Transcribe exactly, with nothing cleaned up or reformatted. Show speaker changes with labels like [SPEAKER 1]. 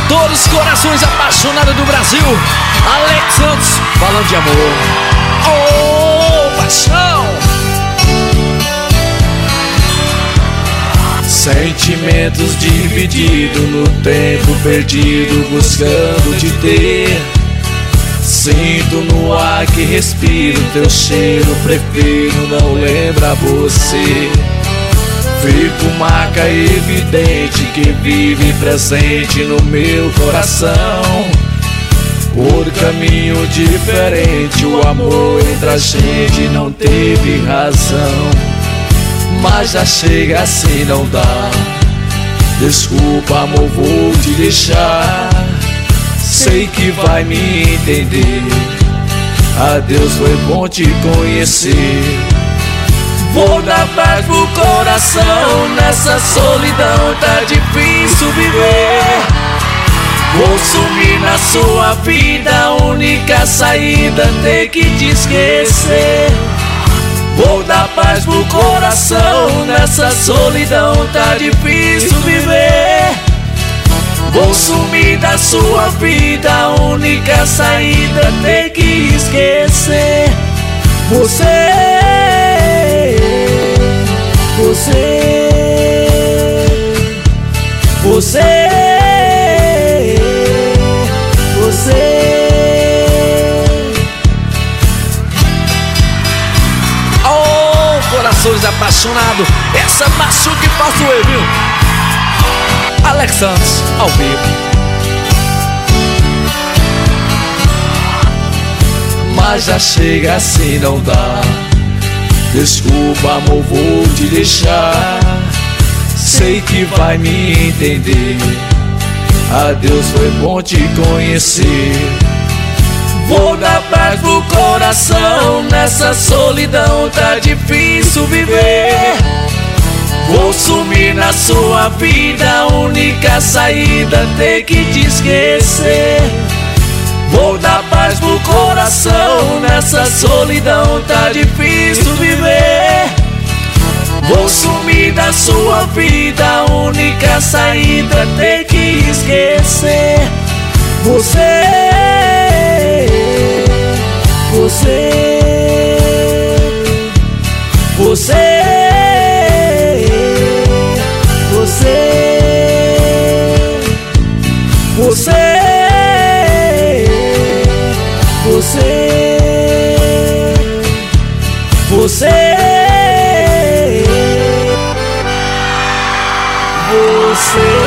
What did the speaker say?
[SPEAKER 1] todos os corações apaixonados do Brasil. Alex Santos, falando de amor. Oh, paixão! Sentimentos divididos no tempo perdido, buscando te ter. Sinto no ar que respiro teu cheiro, prefiro não lembrar você. Fico marca evidente que vive presente no meu coração. Por caminho diferente, o amor entre a gente não teve razão. Mas já chega assim, não dá. Desculpa, amor, vou te deixar. Sei que vai me entender. Adeus, foi bom te conhecer. Vou dar paz pro coração. Nessa solidão tá difícil viver. Vou sumir na sua vida. A única saída ter que te esquecer. Vou dar paz pro coração. Nessa solidão tá difícil viver. Vou sumir da sua vida. A única saída ter que esquecer. Você, você, você, você. Oh, corações apaixonados, essa machuca e faz doer, viu? Alex Santos, ao vivo. Mas já chega assim, não dá. Desculpa, amor, vou te deixar. Sei que vai me entender. Adeus, foi bom te conhecer. Vou dar paz pro coração. Nessa solidão tá difícil viver. Vou sumir na sua vida. A única saída ter que te esquecer. Vou dar paz pro coração. Nessa solidão tá difícil viver. Vou sumir da sua vida. A única saída ter que esquecer. Você, você, você, você, você, você, você, você.